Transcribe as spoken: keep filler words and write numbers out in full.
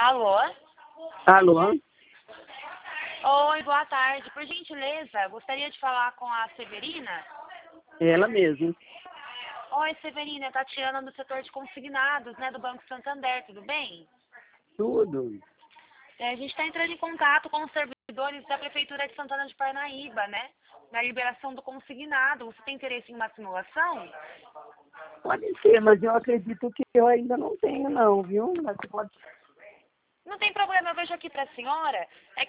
Alô? Alô? Oi, boa tarde. Por gentileza, gostaria de falar com a Severina? Ela mesma. Oi, Severina, é Tatiana do setor de consignados, né, do Banco Santander, tudo bem? Tudo. É, a gente está entrando em contato com os servidores da Prefeitura de Santana de Parnaíba, né, na liberação do consignado. Você tem interesse em uma simulação? Pode ser, mas eu acredito que eu ainda não tenho não, viu? Mas você pode... Não tem problema, eu vejo aqui para a senhora, é